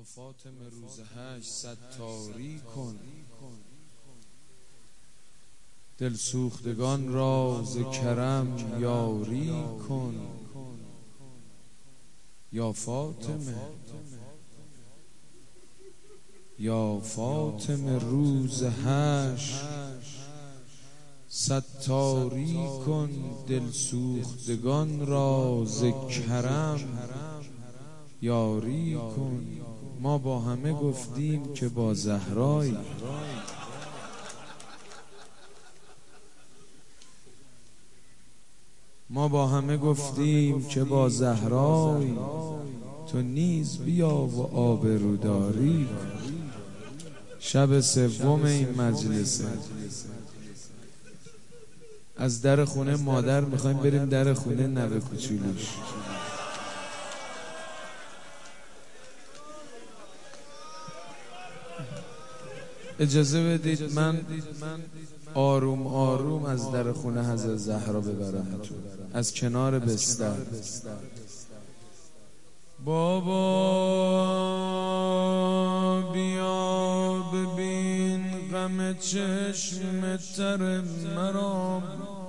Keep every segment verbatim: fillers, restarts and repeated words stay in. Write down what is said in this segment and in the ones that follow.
یا فاطمه روز هشت ستاری کن، دل سوختگان را ز کرم یاری کن. یا فاطمه یا فاطمه روز هشت ستاری کن، دل سوختگان را ز کرم یاری کن. ما با همه گفتیم که با زهرایی، ما با همه گفتیم که با زهرایی، تو نیز بیا و آبروداری کن. شب سوم این مجلسه، از در خونه مادر میخوایم بریم در خونه نوه کوچولوش. اجازه بدید من آروم آروم از در خونه حضرت زهرا ببرم تو، از کنار بستر. بابا بیا ببین غم چشم تر مرا،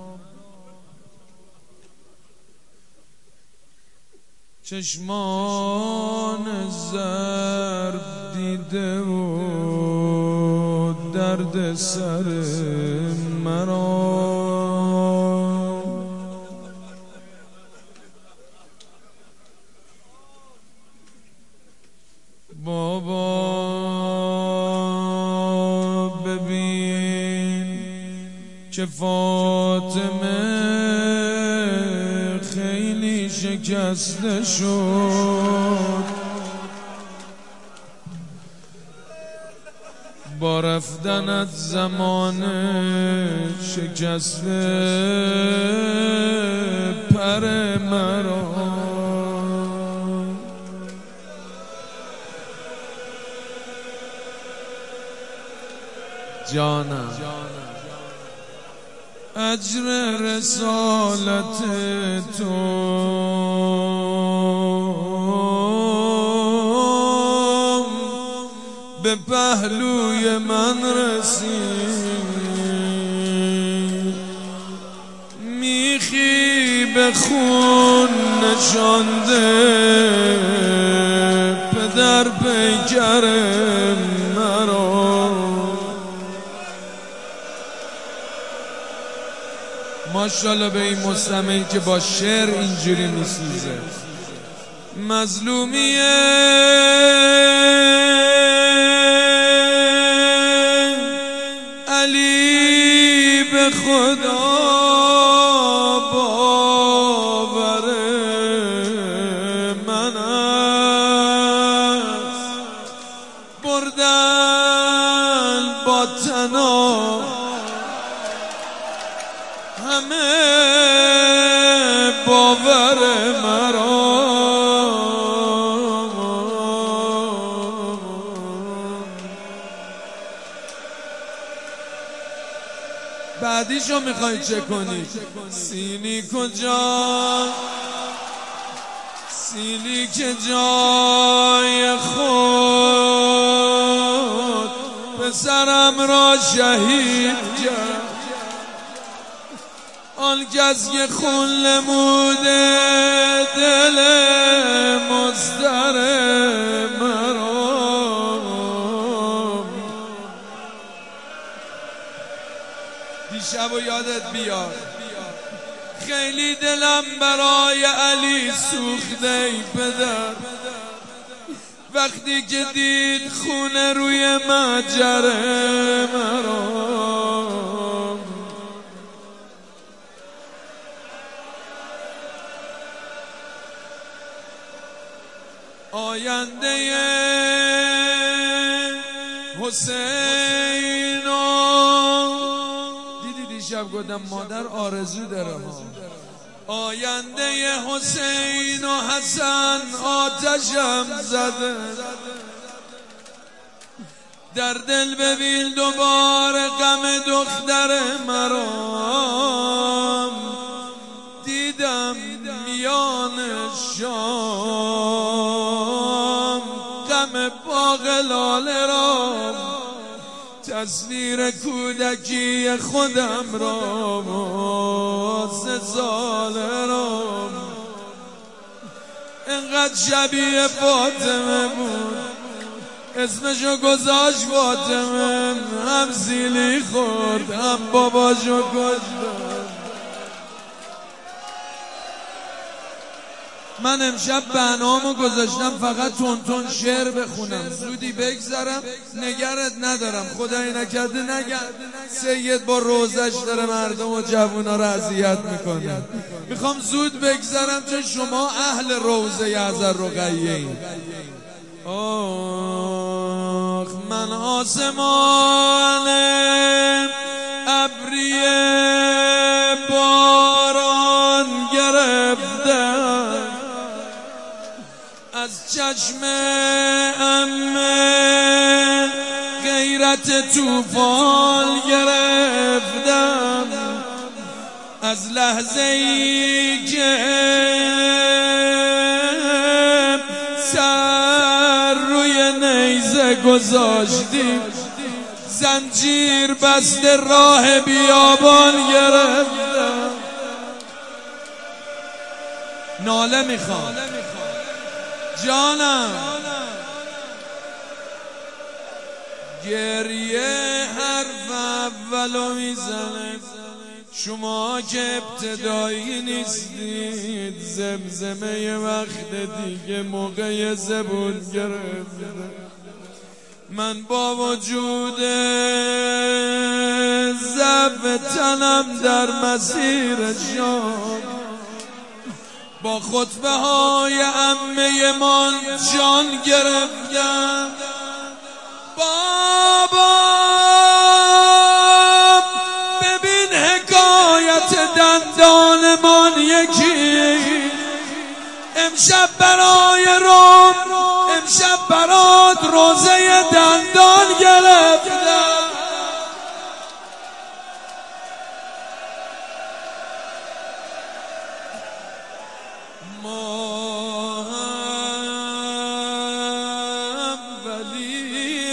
چشمان زرد دیده و درد سر مرا. بابا ببین که فاطمه خیلی شکسته شد، با رفتنت زمانه شکسته پر مرا. جانم اجر رسالت تو به پهلوی من رسید، میخی به خون نشانده پدر پیکر مرا. ماشاءالله به این مستمع که با شعر اینجوری میسوزه. مظلومیه علی به خدا باور من است، بردن با تنا همه باور مرا. بعدیشو میخوای چه کنی؟ سیلی کجا؟ سیلی که جای خود پسرم را شهید کرد، آن کس که خون نموده دل مضطر مرا. دیشب و یادت بیاد خیلی دلم برای علی سوخته ای پدر، وقتی که دید خون روی مجره مرا. آینده حسین، دیدی دیشب گفتم مادر آرزو داره ها. آینده حسین و حسن آتشم زده، در دل ببین دوباره غم دختر مرا. دیدم میان شام غم باغ لاله را، تصویر کودکی خودم را، موز ساله را، اینقدر شبیه فاطمه بود اسمشو گذاشت فاطمه، هم سیلی خورد هم باباشو کشت. من امشب برنامه‌مو گذاشتم فقط تون تون شعر بخونم، زودی بگذرم، نگرت ندارم، خدایی نکرده نگم سید با روزش داره مردم و جوونا رو اذیت میکنه. میخوام زود بگذرم چون شما اهل روزه یعذر رقیه این. آخ من آسمان ابری باران گرفتم، از چشم عمه غیرت طوفان گرفتم، از لحظه ای که سر روی نیزه گذاشتیم، زنجیر بسته راه بیابان گرفتم. ناله میخوام جانم، گریه حرف اولو میزنه، شما که ابتدایی نیستید، زمزمه یه وقت دیگه موقع زبون گرفته. من با وجود ضعف تنم در مسیر شام، با خطبه های عمه من جان گرفتم. بابا ببین حکایت دندانمان یکی، امشب برای روم، امشب برات روزه دندان گرفتم. ما هم ولی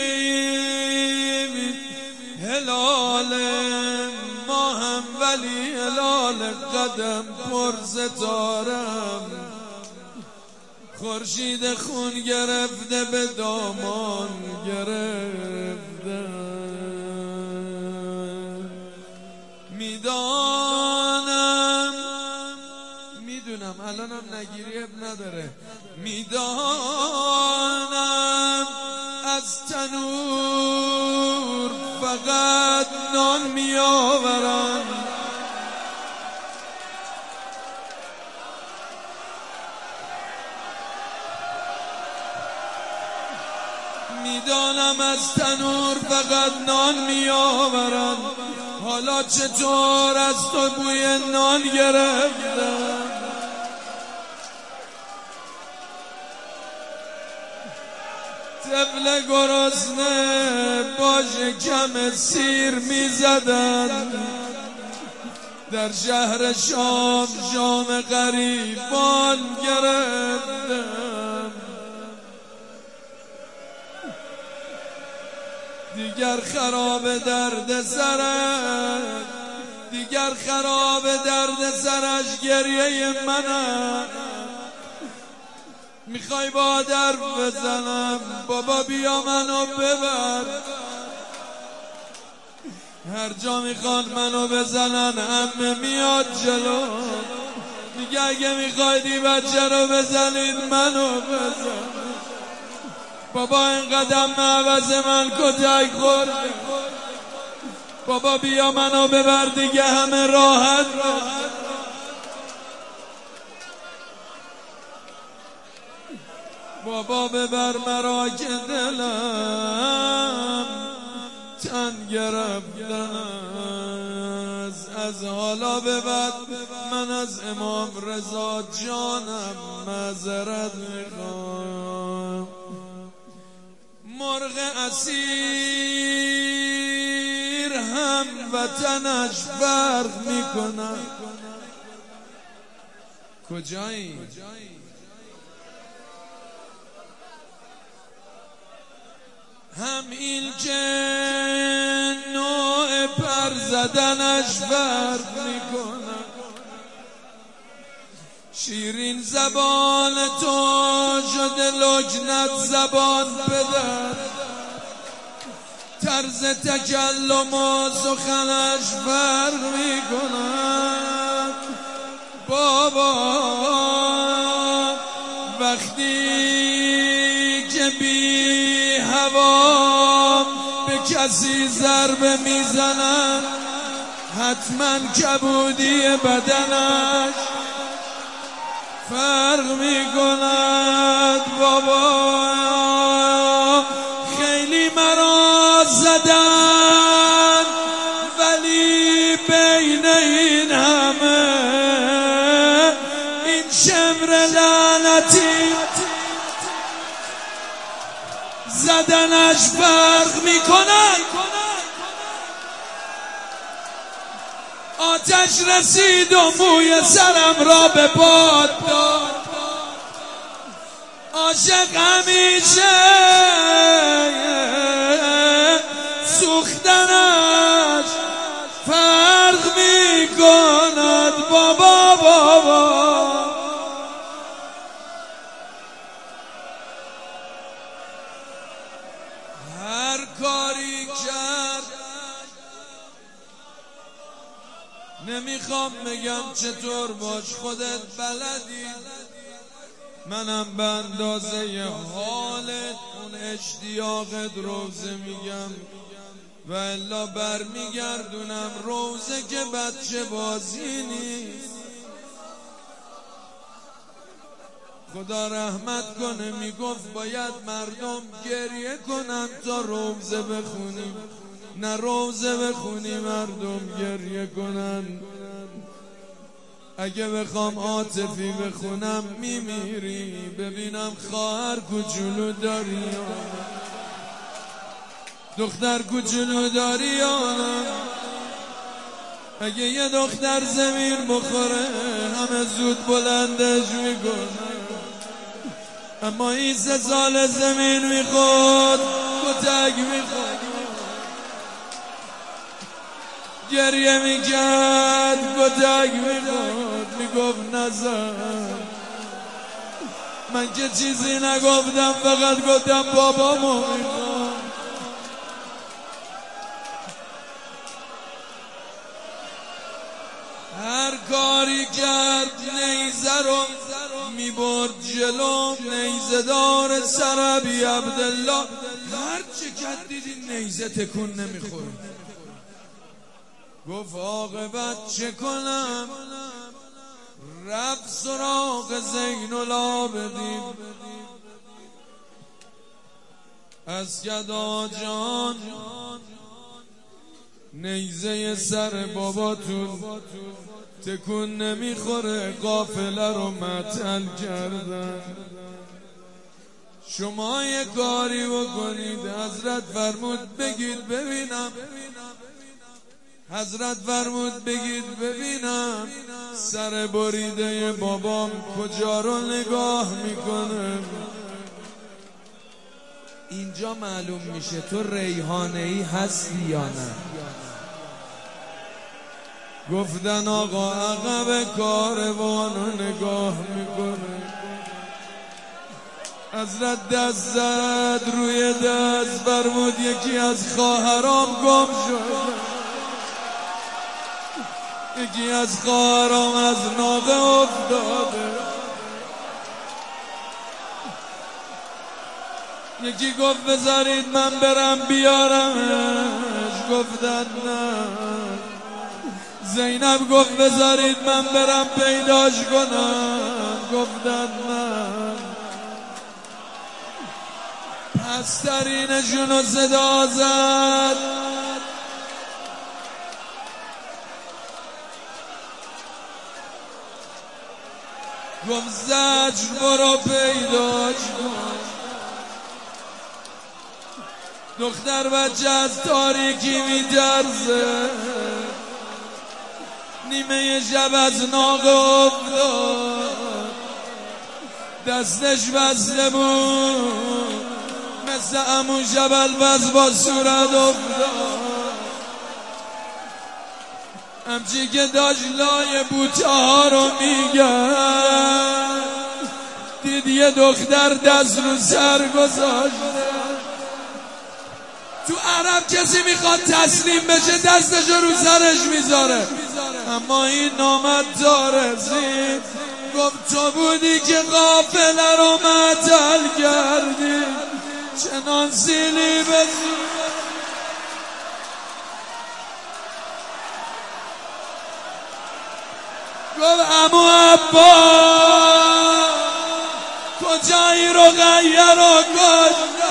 هلال، ما هم ولی هلال قدم پر ستارم، خورشید خون گرفته به دامان گرفته. میدانم میدونم الانم نگیری اب نداره، میدانم از تنور فقط نان میآورم، میدانم از تنور فقط نان میآورم، حالا چطور از تو بوی نان گرفتم. طفل گرسنه با شکم سیر میزدن، در شهر شام شام غریبان گرفتم. دیگر خراب درد سرش، دیگر خراب درد سرش گریه منم. میخوای با درد بزنم بابا بیا منو ببر، هر جا میخوان منو بزنن عمه میاد جلو، میگه اگه میخوایدی بچه رو بزنید منو بزن. بابا این قدم عوض من کتک خورده، بابا بیا منو ببر دیگه همه راحت راحت. بابا ببر مرا که دلم تن گرفتن است، از حالا به بعد من از امام رضا جانم معذرت میخوام. مرغ اسیر هم وطنش فرق میکنه. کجایی؟ همین که نوع پر زدنش فرق میکنه، شیرین زبان تو شده لجنت زبان بدن، طرز تکلم و سخنش فرق میکنن. بابا وقتی که بی هوا به کسی ضربه میزنن، حتما کبودی بدنش فرق میکند. بابا خیلی مرا زدن، ولی بین این همه این شمر لعنتی زدنش فرق میکند. آتش رسید و موی سرم را به باد داد، عاشق همیشه سوختنش فرق میکند. بابا بابا هر کاری کرد نمیخوام بگم چطور باش، خودت بلدی، منم به اندازه حالت اون اشتیاقت روزه میگم، و الا برمیگردونم روزه که بچه بازی نیست. خدا رحمت کنه میگفت باید مردم گریه کنن تا روزه بخونیم، نه روزه بخونی مردم گریه کنن. اگه بخوام عاطفی بخونم میمیری. ببینم خواهر کوچولو داری یا دختر کوچولو داری یا نه؟ اگه یه دختر زمین بخوره همه زود بلندش میکنه، اما این سه سال زمین میخورد کتک میخورد، گریه میکرد کتک میخورد، میگفت نزن. من که چیزی نگفتم، فقط گفتم بابامو میخوام. هر کاری کرد نیزه رو میبرد جلو، نیزه دار سربی عبدالله. هر چه کرد دیدی نیزه تکون نمیخوره. گفت عاقبت چه کنم؟ رفت سراغ زین العابدین، از گدا جان نیزه سر باباتون تکون نمیخوره، قافله رو معطل کردن. شما یه کاری بکنید. حضرت فرمود بگید ببینم، حضرت فرمود بگید ببینم سر بریده بابام کجا رو نگاه میکنه. اینجا معلوم میشه تو ریحانه‌ای هستی یا نه. گفتن آقا عقب کاروانو نگاه میکنه. حضرت دست زد روی دست، فرمود یکی از خواهرام گم شد، یکی از خواهرام از ناقه افتاده. یکی گفت بذارید من برم بیارمش، گفتن نه. زینب گفت بذارید من برم پیداش کنم، گفتن نه. پسترینشونو صدا زد، گفت زجر برو پیداش کن. دختر بچه از تاریکی میترسه، نیمه شب از ناقه افتاد، دستش بسته بود مثل عمو جبل وز با صورت افتاد، همچی که داشت لای بوته ها رو میگرد دید یه دختر دست رو سر گذاشته. تو عرب کسی میخواد تسلیم بشه دستشو رو سرش میذاره، اما این نامد تا رسید گفت تو بودی که قافله رو معطل کردی، چنان سیلی بزن. گفت عمو عباس کجایی رو غیر و کجا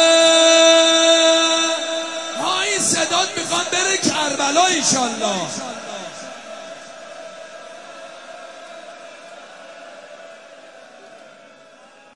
حسین هایی صدات میخوان بره کربلا ایشالله.